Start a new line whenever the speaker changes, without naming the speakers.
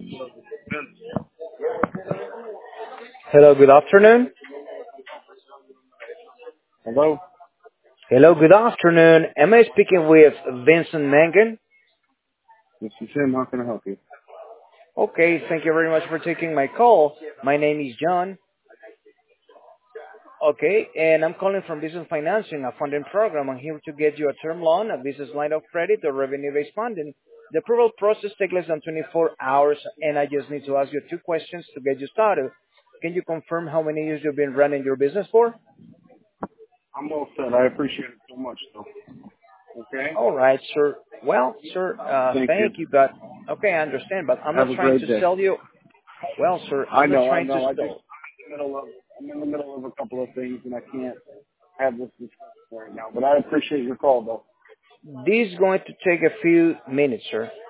Hello, good afternoon.
Hello?
Hello, good afternoon. Am I speaking with Vincent Mangan?
This is him. How can I help you?
Okay, thank you very much for taking my call. My name is John. Okay, and I'm calling from Business Financing, a funding program. I'm here to get you a term loan, a business line of credit, or revenue-based funding. The approval process takes less than 24 hours, and I just need to ask you two questions to get you started. Can you confirm how many years you've been running your business for?
I'm all set. I appreciate it so much, though. Okay?
All right, sir. Well, sir,
Thank you.
thank you, but okay, I understand, but I'm not
Have a
trying
great
to
day.
sell you. Well, sir,
I
I'm not
know, I
trying to
know.
sell.
I'm in the middle of a couple of things, and I can't have this discussion right now. But I appreciate your call, though.
This is going to take a few minutes, sir.